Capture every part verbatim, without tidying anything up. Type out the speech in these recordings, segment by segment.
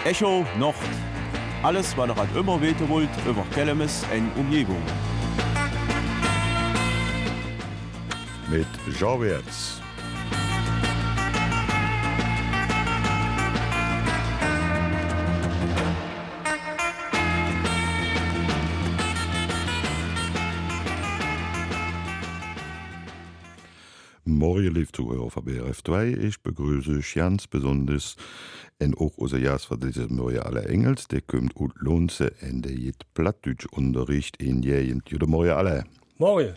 Echo Nord. Alles, was ihr halt immer weten wollt, über Kellemes en Umgebung. Mit Jean Wertz. Morgen, liebe Zuhörer von B R F zwei, ich begrüße euch ganz besonders und auch unser Gast für dieses Morgen alle Engels, der kommt aus Lonze und der gibt Plattdeutschunterricht in Jegend. Guten Morgen alle. Morgen.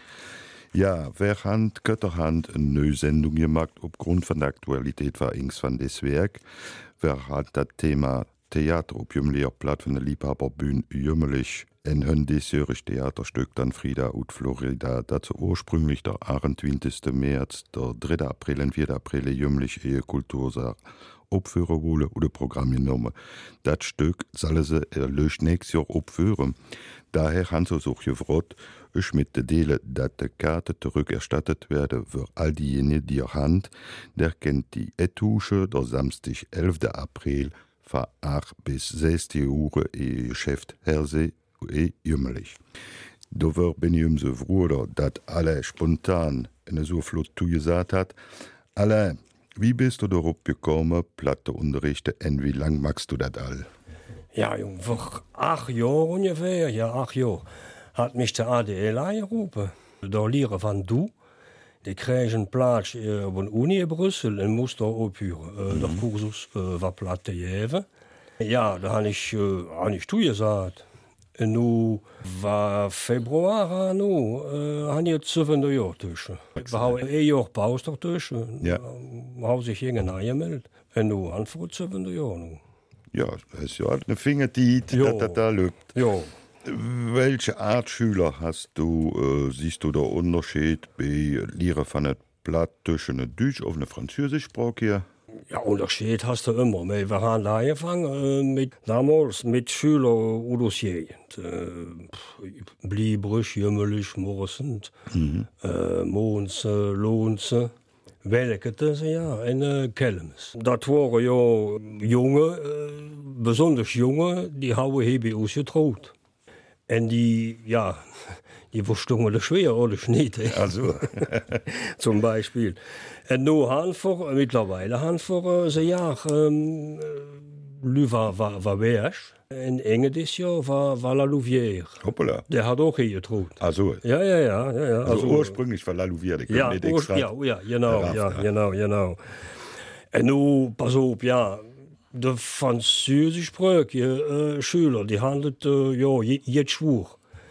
Ja, wer hat Götterhand eine neue Sendung gemacht aufgrund von der Aktualität von Ings van des Werk? Wer hat das Thema Theater auf dem Lehrplatz von der Liebhaberbühne Jümmelig ein hündisjörisch Theaterstück dann Frieda ut Florida, dazu ursprünglich der achtundzwanzigsten März, der dritte April und vierten April Jümmelig Ehe Kultursaal opführen wollen oder Programm genommen. Das Stück soll sie erlöst nächstes Jahr opführen. Daher haben sie sich gefragt, ich mit der Dele, dass die Karte zurückerstattet werden für all diejenigen, die ihr Hand, der kennt die Etusche, der Samstag, elften April, von acht bis sechzehn Uhr, ihr Geschäft Hersee und Jümmelig. Da bin ich umso froher, dass alle spontan eine so flott zugesagt hat. Alle, wie bist du darauf gekommen, Platte unterrichten und wie lang machst du das all? Ja, Jung, vor acht Jahren ungefähr, ja, acht Jahre, hat mich der A D L angerufen. Der Lehrer von Du, die kriegen einen Platz äh, auf der Uni in Brüssel und muss da aufhören. Äh, mhm. Der Kursus äh, war Platte geben. Ja, da habe ich, äh, hab ich zugesagt. Und nun war Februar, nu, äh, habe ich jetzt sieben Jahre zwischen. Wir haben ein Jahr Pause dazwischen. Ja. Wir haben sich irgendwie angemeldet. Und nun antwortet sieben Jahre. Ja, das ist ja eine Fingertit, dass das da läuft. Ja. Welche Art Schüler hast du, äh, siehst du der Unterschied bei Lehrer von der Platt zwischen einer Deutsch auf eine Französischsprache hier? Ja, Unterschied hast du immer. Wir haben da angefangen äh, mit, damals mit Schülern aus Jegend. Äh, Bliebrich, Jümmelig, Morsend, mhm. äh, Monse, Lohnse, Welkete, ja, und äh, Kellemes. Das waren ja Junge, äh, besonders Junge, die haben hier ausgetraut. Und die, ja, die verstanden das schwer oder nicht. Also. Zum Beispiel. Und nun haben wir, mittlerweile haben wir äh, ein Jahr, ähm, Lü war, war, war Berg. Und Enge dieses Jahr war, war La Louvière. Hoppala. Der hat auch hier getraut. Also. Ja, ja, ja. ja, ja. Also, also ursprünglich war La Louvière, der ja, nicht extra. Ja, ja, genau, Raft, ja, genau, genau. Und nun, pass auf, ja. De französischsprachige äh, Schüler, die hadden äh, ja, jetzt schwur.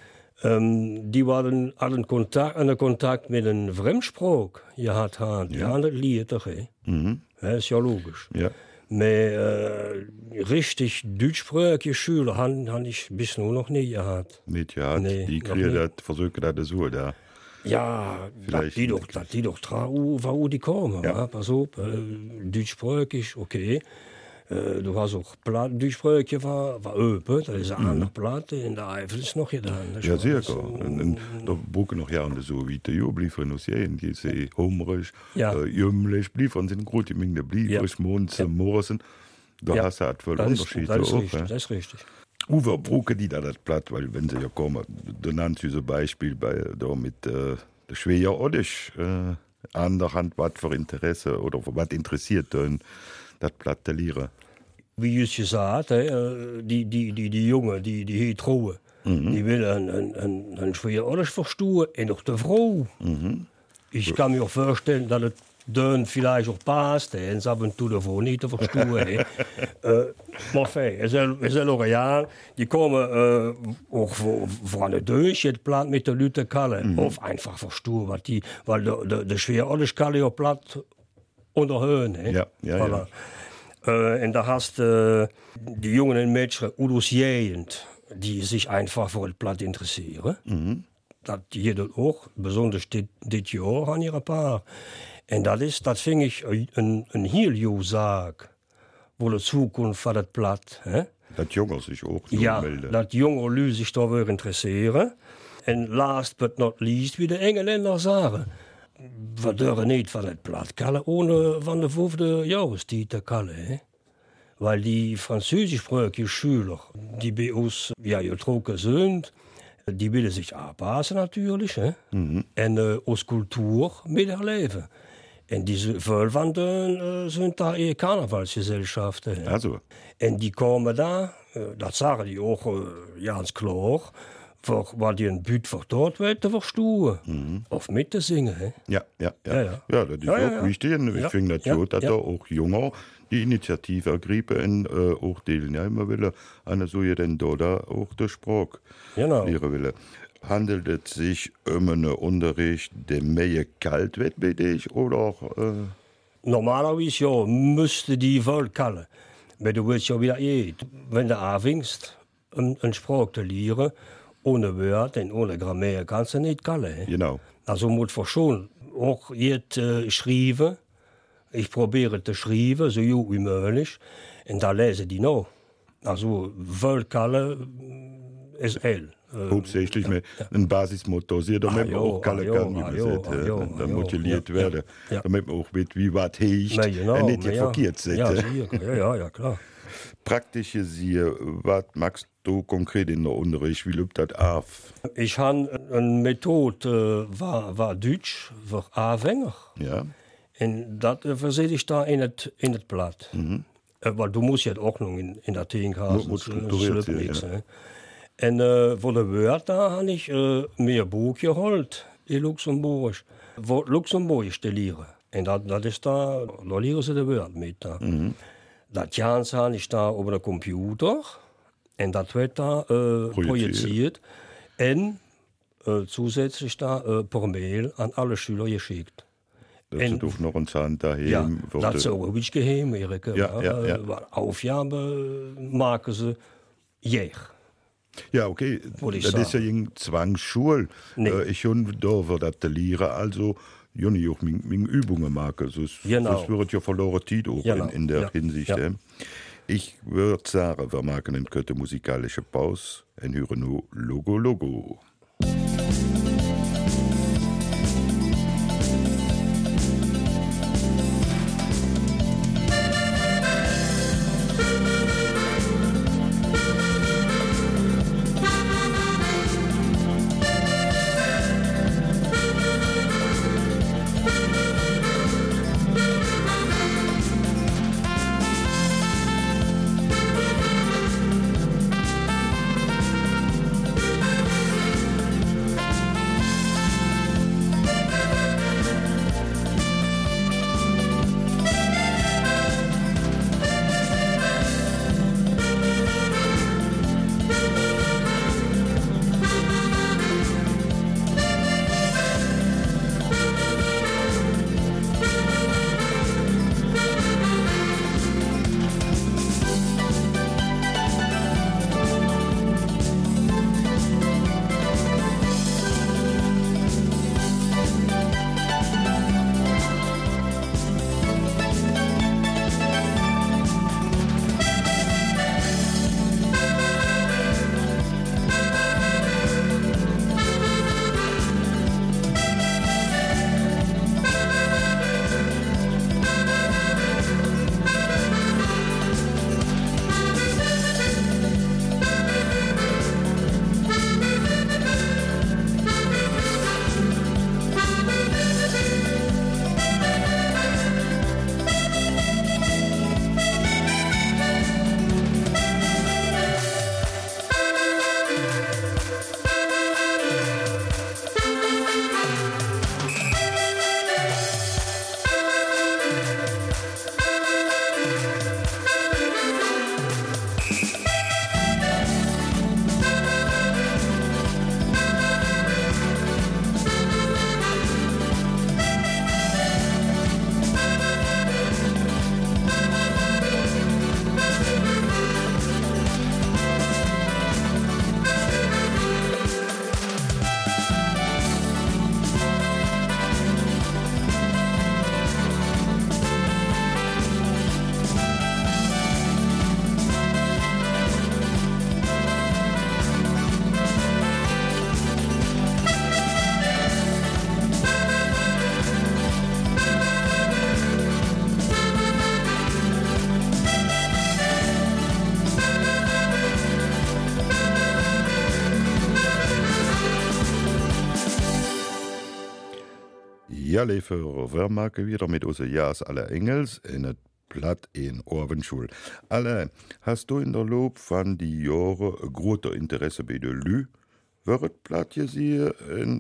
Ähm, die waren, hadden Kontakt, einen Kontakt mit einem Fremdsprach gehad. Ja. Die hadden het Lied toch, hè? Mhm. Das ist ja logisch. Ja. Aber äh, richtig deutschsprachige Schüler habe hab ich bis nur noch nie gehabt. Nicht gehabt? Nee, die kriegen das, versuchen das so, da. Ja, dat die doch, dat die doch trouw, waar die komen. Ja. Pas op, äh, deutschsprachig, okay. Uh, du hast auch Plattdeutschsprachige war, war open, dat is een mm. andere plaat. In de Eifel is nog gedaan. Ja, zeker. En, en da boeken nog jaren zo wie de jo blijven ons zien. Die zijn homerig, ja. uh, jumlich, blijven zijn grote mengde blijven, ja. Monsen, ja. Morsen. Da ja. hast du halt voll Unterschiede. Das ist auch, richtig, ja. das ist richtig. Uwe bruke die da das platt, weil wenn sie ja kommen, du nannst du so Beispiel bei, da mit äh, der Schwer Oddisch, äh, an der Hand, was für Interesse oder was interessiert dann das platte Lehrer. Wie je gesagt, hè, die, die, die, die jongen die, die hier trouwen, mhm. die willen een, een, een Schwer Oddisch verstoren en ook de vrouw. Mhm. Ich kann mir auch vorstellen, dass es dann vielleicht auch passt, und ab und zu davon nicht zu verstehen. äh, maar fijn, er zijn, er zijn ook ja, die kommen äh, auch von der Deutsch, jetzt platt mit der Lüte Kalle, mhm. auf einfach verstehen, was die, weil der, der, der Schwer Oddisch Kalle ja platt unterhöhen. Ja, ja, voilà. ja. Äh, und da hast du äh, die jungen Mädchen aus Jegend, die sich einfach für das Platt interessieren. Mhm. Das jeder auch, besonders dit Jahr an ihre Paar. Und das ist, das finde ich, ein, ein Hilju-Sag, wo die Zukunft von das Platt. He? Das Junge sich auch so ja, melden. Das junge Leute sich da interessieren. Und last but not least, wie die Engländer sagen, we deuren niet van het plat kallen, ohne van de vijfde jahrestijd te kallen. weil die französischsprachige Schüler, die bei uns ja getrokken sind, die willen sich aanpassen natürlich, hè? Mm-hmm. En uh, als Kultur miterleben. En die veel van hen uh, zijn daar eher Karnevalsgesellschaften. Hè? Also. En die komen daar, uh, dat zeggen die ook uh, ganz klar, voor wat die een buurt vertaald werd te verstoren. Mm-hmm. Of mit te zingen. Hè? Ja, ja, ja. Ja, ja. ja, dat is ja, ook ja, ja. wichtig. En ik ja. vind dat ja. goed dat ja. er ook jonger die Initiative ergreifen en uh, auch deelnemen willen. En zo je dan daar ook de spraak genau. leren willen. Handelt het zich um een onderricht die meer kalt wird bij dich, oder? Uh... Normalerweise ja, müsste die wohl kallen. Aber du willst ja wieder eh, wenn du anfängst, eine Sprache zu lernen, ohne Wörter und ohne Grammatik kannst du nicht kallen. Genau. Also muss man schon auch jetzt äh, schreiben. Ich probiere zu schreiben, so gut wie möglich. Und da lese die noch. Also, wohl kallen ist L. Äh, Hauptsächlich ja, mit ja. einem Basismotor, sie damit man auch kallen kann, wie man sagt. Da motiviert werden, ja. damit man auch mit wie was hecht genau, und nicht ja. verkehrt sind. Ja, ja, ja, ja, klar. Praktische Sie, was magst du konkret in der Unterricht? Wie läuft das ab? Ich habe eine Methode, äh, war, war Deutsch, für Anfänger. Ja. Und das äh, versehe ich da in das in das Blatt. Mhm. Äh, weil du musst ja die Ordnung in, in der Themen haben. Muss strukturiert sein, nichts, ja. Und äh, für die Wörter habe ich äh, mir ein Buch geholt in Luxemburg, wo Luxemburgisch zu lernen. Und das, das ist da, da lernen sie die Wörter mit. Da. Mhm. Das Ganze habe ich da über den Computer und das wird da äh, projiziert und äh, zusätzlich da äh, per Mail an alle Schüler geschickt. Das ist doch noch ein Zahn daheim. Ja, das habe ich geheim, Erik. Ja, ja, ja. Aufgabe machen sie jäh. Ja, okay. Das ist ja eine Zwangsschule. Nee. Äh, ich habe da für das Lehren, also ja, nicht auch meine Übungen machen. Sonst genau. wird ja verloren Zeit auch genau. in, in der ja. Hinsicht. Ja. Ich würde sagen, wir machen eine kurze musikalische Pause und hören nur Logo Logo. Ja, für Wärmarke wieder mit unser Jas aller Engels in et Platt in Orwenschul. Alle, hast du in der Lob von die Jahre großer Interesse bei der Lü? Wird Platt hier sie,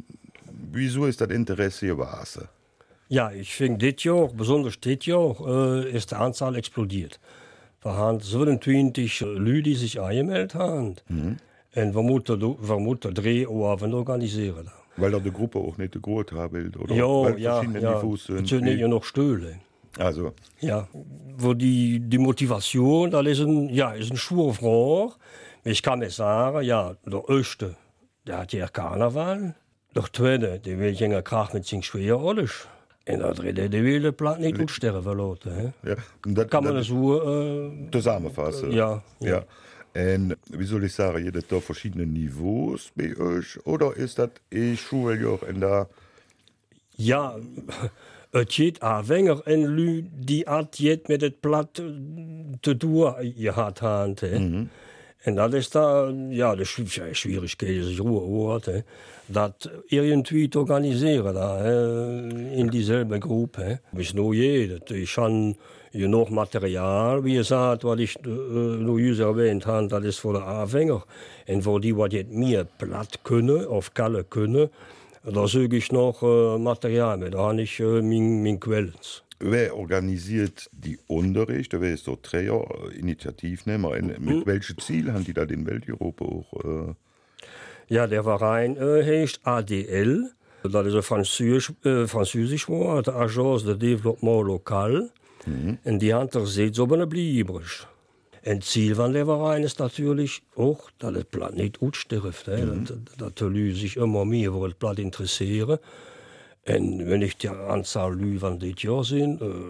wieso ist das Interesse gewachsen? Ja, ich finde, dit Jahr, besonders dit Jahr, äh, ist die Anzahl explodiert. Wir haben siebenundzwanzig Leute, die sich angemeldet haben. Mhm. Und wir müssen, wir müssen drei Abende organisieren. Weil er die Gruppe auch nicht groß haben will, oder? Ja, weil ja, ja. Es sind ja noch Stühle. Also. Ja, wo die, die Motivation, das ist ein, ja, ist ein schwere Frage. Ich kann mir sagen, ja, der Erste, der hat ja Karneval. Der Zweite, der will ja Krach mit sich schwer alles. Und der Dritte, der will den Platt nicht aussterben lassen. Ja, das kann man das so äh, zusammenfassen. Ja, ja. ja. Und wie soll ich sagen, ihr habt da verschiedene Niveaus bei euch? Oder ist das ein Schuljahr in der... Ja, es geht auch weniger in Leute, die hat jetzt mit dem Platt zu tun gehabt haben. Mhm. Und das ist da, ja, die Schwierigkeit, die sich Ruhe hat, das irgendwie zu organisieren, da, in dieselbe Gruppe. Bis nur jeder. Ich habe genug Material, wie gesagt, was ich äh, noch erwähnt habe, das ist für die Anfänger. Und für die, die jetzt mehr Platt können, auf Kalle können, da suche ich noch äh, Material mit, da habe ich äh, meine mein Quellen. Wer organisiert die Unterricht? Wer ist so Träger, Initiativnehmer? Mit mhm. welchem Ziel haben die da den Welteuropa auch? Äh Ja, der Verein äh, heißt A D L. Das ist ein französisch, äh, französisch Wort, die Agence de Développement Local. Mhm. Und die haben das jetzt aber nicht bleiben. Ein Ziel von der Verein ist natürlich auch, dass das Platt nicht ausstirbt. Mhm. Dass, dass die Leute sich immer mehr für das Platt interessieren. Und wenn ich die Anzahl Leute von dieses Jahr sind, äh,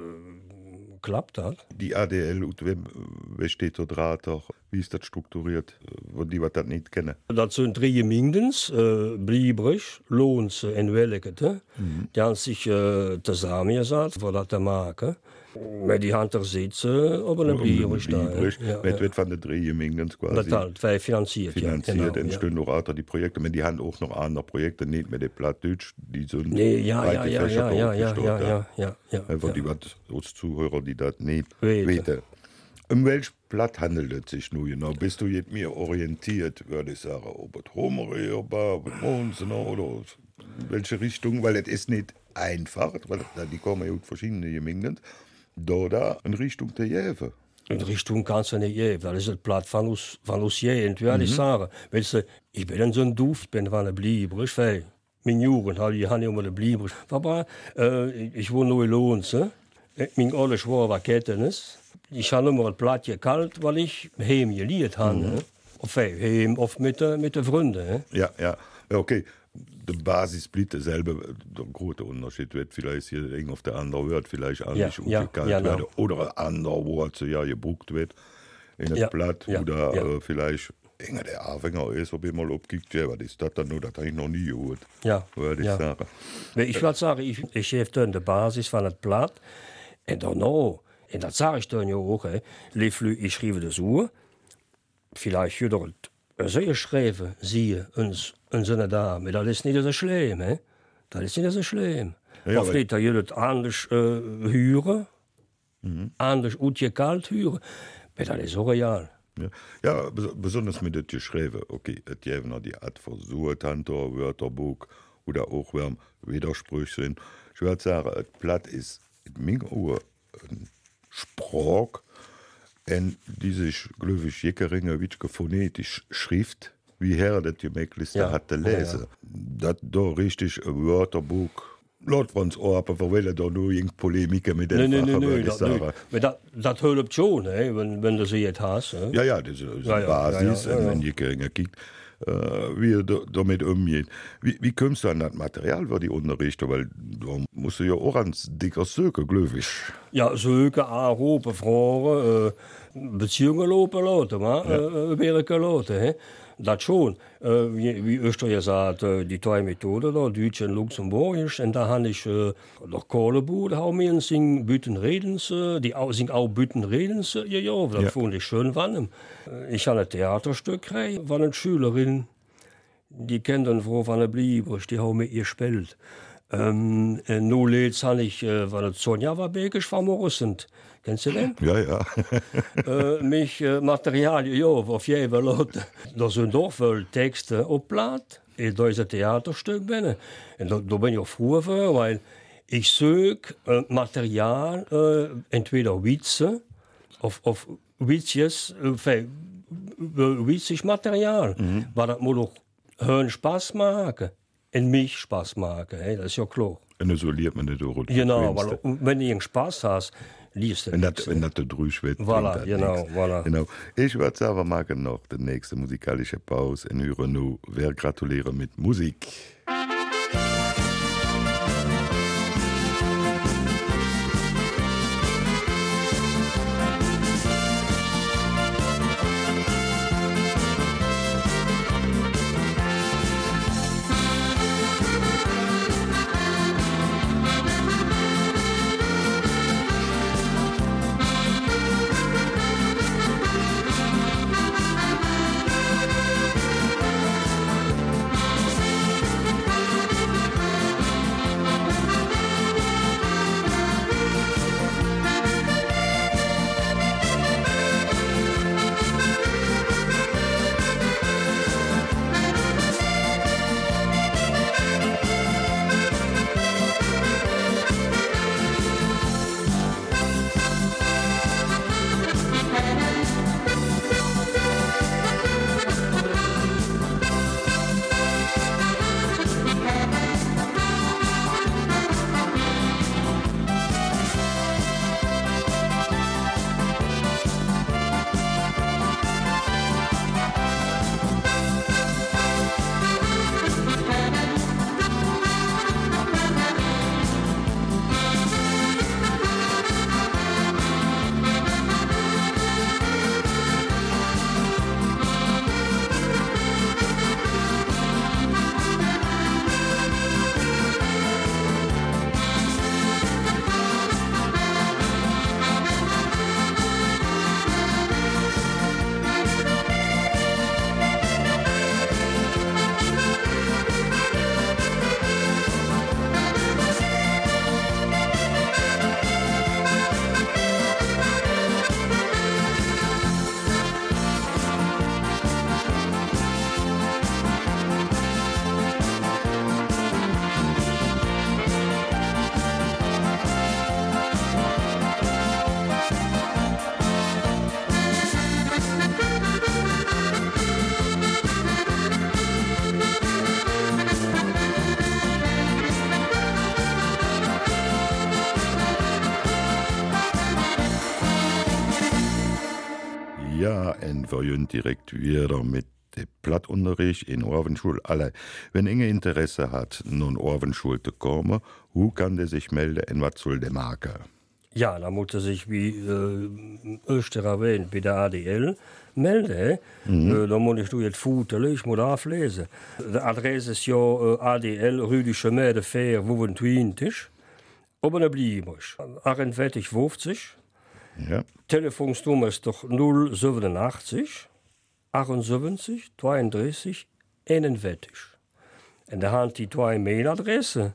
klappt das. Die A D L, wer steht da dran? Wie ist das strukturiert? Wo die was das nicht kennen? Das sind drei Gemeinden, äh, Bliebrich, Lohnse und Wellekete. Mhm. Die haben sich äh, zusammengesetzt, für das zu machen. Met die hand er sitzen, aber eine Bliebrich da. Ja, Met ja. Van de drei Gemeinden quasi. Das wird finanziert. Finanziert, ja, genau, entstehen ja. noch andere die Projekte. Aber die haben auch noch andere Projekte, nicht mehr die Plattdeutsch, die sind nee, ja, ja, ja, ja, ja, ja, ja, ja, ja, ja. Einfach ja. die was als Zuhörer, die das nicht weten. Um welches Platt handelt es sich nun genau? Bist du jetzt mehr orientiert, würde ich sagen, ob es Homere, ob es Monsen oder in welche Richtung? Weil es ist nicht einfach, weil die kommen ja aus verschiedenen Gemeinden. Da, da, in Richtung der Jäve. In Richtung kannst du nicht geben. Das ist das Platt von uns, von uns Jugend, würde ich sagen. Weißt du, ich bin so ein Duft, bin von der Bliebrich, weil meine Jugend hatte ich immer der Bliebrich. Aber äh, ich wohne nur in Lohns. Mein alles war was Kettenes. Ich habe immer ein Platt gekalt, weil ich heim geliehen habe. Mhm. Of heim, of mit, mit den Freunden. Ja, ja, okay. Die Basis bleibt dasselbe. Der große Unterschied wird vielleicht hier eng auf der anderen Wort vielleicht anders ja, umgekalt ja, ja, werden. Oder ein anderer Wort so ja gebucht wird in das ja, Blatt. ja, oder ja. Äh, vielleicht enger der Anfänger ist, ob ich mal abgekickt ja, was ist das dann nur? Das habe ich noch nie gehört. Ja, würde ich ja. sagen. Ich würde sagen, ich, ich habe dann die Basis von das Blatt. Und dann noch, und das sage ich dann ja auch, ich schreibe das so, vielleicht wieder so geschrieben, sie, uns, unsere Dame, das ist nicht so schlimm, he? Das ist nicht so schlimm. Ja, of nicht, dass je das anders äh, hören, mhm. anders ausgekalt hören, aber das ist auch real. Ja, ja, besonders mit dem Geschrieben, okay, es gibt noch die Art versucht, Tantor, Wörterbuch oder auch, wenn Widersprüche sind. Ich würde sagen, das Blatt ist in meiner Uhr ein Sprach, und diese, glaube ich, jekeringe, wie phonetisch Schrift, wie her das die Möglichkeit ja. hatte lesen. Ja, ja. Das da richtig ein Wörterbuch, laut Franz Orpe, verwählt da nur irgendeine Polemik mit den nee, Fachen, nee, würde ich sagen. Das, das hilft schon, he, wenn, wenn du sie jetzt hast. He? Ja, ja, das ist eine ja, ja, Basis, ja, ja, ja, ja. wenn jekeringe gibt. Wie er damit umgeht. Wie, wie kommst du an das Material für die Unterrichte? Weil du musst ja auch ans dicker Söke, glaube ich. Ja, Söke, anrufen, fragen, äh, Beziehungen lopen lassen, ja. äh, werken lassen. Das schon. Äh, wie, wie Öster gesagt, äh, die zwei Methoden, da, Deutsch und Luxemburgisch. Und da habe ich äh, noch Kohlebude, da haben wir sing Büttenredens, äh, die auch, sing auch Büttenredens, äh, ja, ja, das ja. fand ich schön von ihm. Äh, ich habe ein Theaterstück gekriegt von einer Schülerin, die kennt dann Frau von der Bliebrich, die haben mit ihr gespielt. Ähm, äh, no leets han ich äh, war Sonja war begisch war Morrissend. Kennst du den? Ja, ja. äh, mich äh, Material Jo auf je da sind doch wohl Texte opplaat e da is Theaterstück benne. En da, da bin ich auch froh für, weil ich sög äh, Material äh, entweder Witze auf, auf Witzes äh, witzig Material, mhm. war dat mo doch hön Spaß maken en mich Spaß maken, hey, das ist ja klar. Und isoliert man nicht durch. Genau, weil, wenn du Spaß hast, liest du wenn das drüsch wird. Voilà, genau, voilà. Genau. Ich würde aber machen noch die nächste musikalische Pause in hören nur, wer gratuliere mit Musik. Ja, en verjun direkt wieder mit dem Plattunterricht in Orvenschul. Alle, wenn enge Interesse hat, nun Orvenschul zu kommen, wo kann der sich melden und was soll der machen? Ja, da muss er sich, wie äh, öfter erwähnt, bei der A D L melden. Mhm. Äh, da muss ich jetzt Foto, ich muss auflesen. Die Adresse ist ja äh, A D L, Rue du Chemin de Fer, zweiundzwanzig. Oben bleiben wir. achtundvierzig fünfzig. Ja. Telefonsnummer ist doch null siebenundachtzig, achtundsiebzig, zweiunddreißig, einundvierzig. Und da haben die zwei Mailadressen.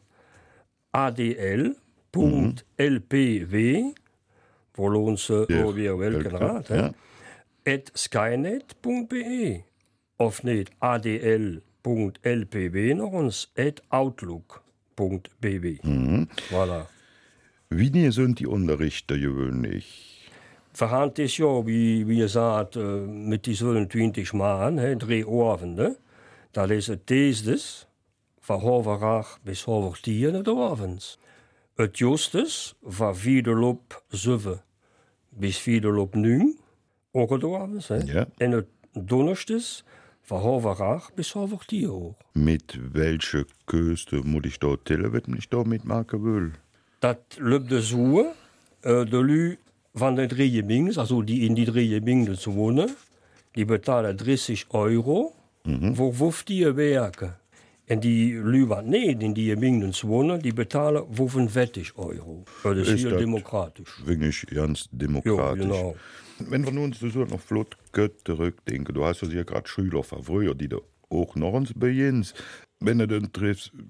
A D L punkt L P W, wo lohnt sie ja, wir welchen Rat, ja. at skynet punkt b e. Of nicht A D L punkt L P W noch uns at outlook punkt b w. Mhm. Voilà. Wie nie sind die Unterrichter gewöhnlich? Verhand ist ja, wie, wie ihr sagt, mit die zweiundzwanzig Mann, he, drei Abende. Da lesen Theses von halb acht bis halb tien des Abends. Het Justus von vierdelop sieben bis vierdelop neun, auch des Abends. Ja. Und het Donnerstes von halb acht bis halb tien auch. Mit welcher Küste muss ich dort tellen, wenn ich da mitmachen will? Das läuft so, äh, die Leute von den drei Gemeinden, also die in die drei Gemeinden zu wohnen, die bezahlen dreißig Euro mhm. für fünfzehn Werke. Und die Leute, die nicht in die Gemeinden zu wohnen, die bezahlen fünfundvierzig Euro. Das ist, ist hier das demokratisch. Wirklich ganz demokratisch. Ja, genau. Wenn wir uns so noch flott zurückdenken, du hast ja gerade Schüler von früher, die da auch noch uns beginnst. Wenn du dann triffst,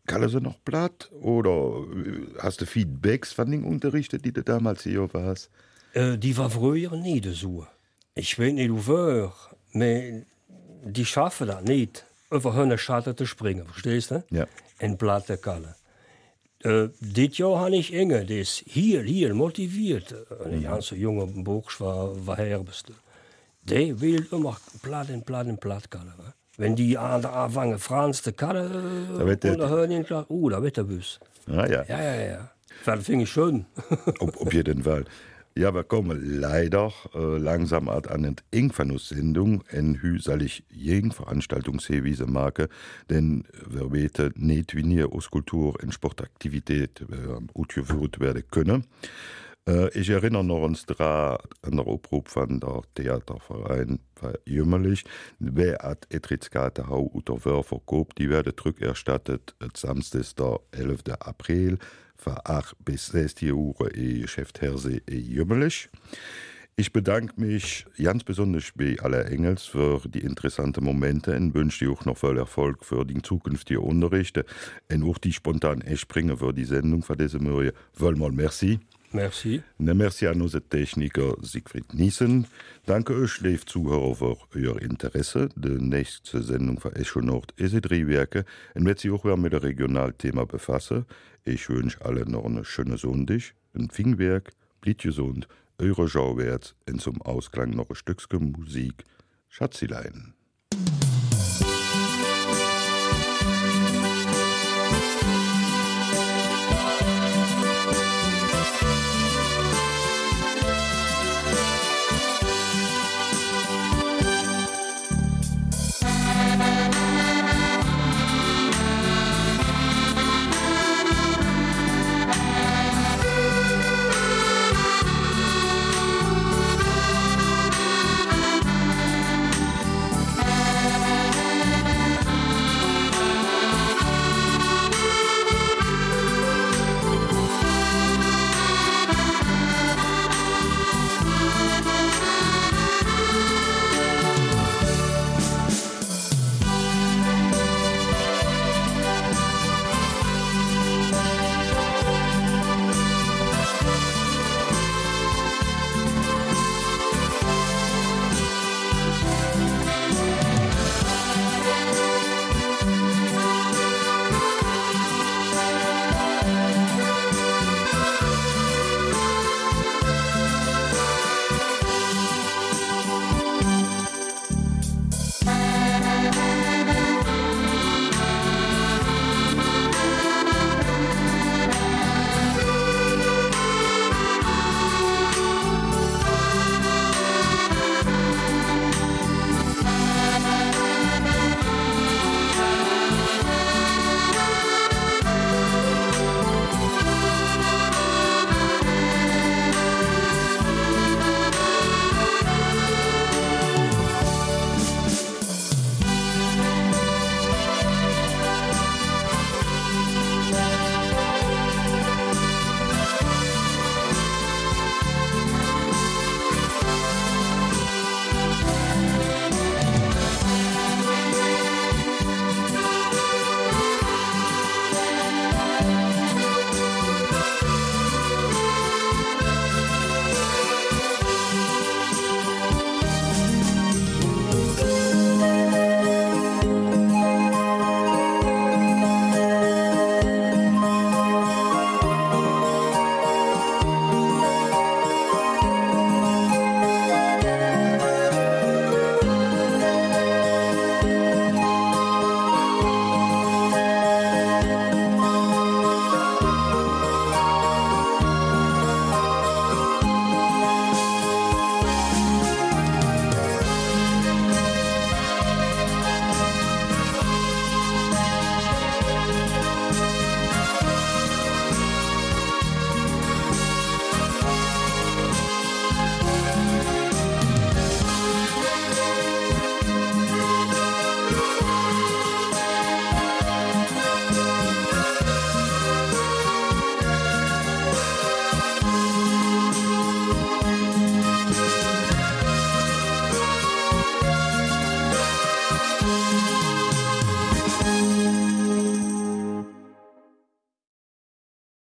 Kalle sie noch platt oder hast du Feedbacks von den Unterrichten, die du damals hier warst? Äh, die war früher nie so. Ich weiß nicht, wo, aber die schaffen das nicht, über eine Schatten zu springen, verstehst du? Ja. In platte Kalle. Äh, dit Jahr habe ich Inge, die ist hier, hier motiviert. Ein ganz junger Bursch war, war Herbst. Die will immer platt in platt in platt Kalle. Wenn die an der Anfang Franz de Kalle äh, unterhören, dann klar, oh, da wird der Bus. Ah, ja. Ja, ja, ja. Das finde ich schön. Auf, auf jeden Fall. Ja, wir kommen leider äh, langsam an eine Ingfanus-Sendung. En hü soll ich jeden Veranstaltungshinweise machen, denn wir weten nicht, wie wir aus Kultur- und Sportaktivität äh, ausgeführt werden können. Äh, ich erinnere noch uns daran, an der Abruf von der Theaterverein war jümmerlich. Wer hat Etritzkarte hau unter Wörfer verkauft, die werden zurückerstattet, Samstag, der elften April. Von acht bis sechzehn Uhr e Geschäft Herse e Jümmelig. Ich bedanke mich ganz besonders bei aller Engels für die interessanten Momente und wünsche dir auch noch viel Erfolg für die zukünftigen Unterrichte und auch die spontan Einsprünge für die Sendung von diesem Morgen. Mal merci. Merci. Ne merci an unseren Techniker Siegfried Niesen. Danke euch, liebe Zuhörer, für euer Interesse. Die nächste Sendung von Echo Nord ist in drei Werke und wird sich auch wieder mit dem Regionalthema befassen. Ich wünsche allen noch eine schöne Sonntag, ein Fingwerk, bleibt gesund, eure Schauwärts und zum Ausklang noch ein Stückchen Musik. Schatzilein.